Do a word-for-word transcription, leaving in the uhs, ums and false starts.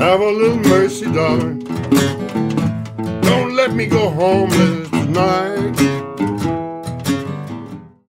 Have a little mercy, darling. Don't let me go homeless tonight.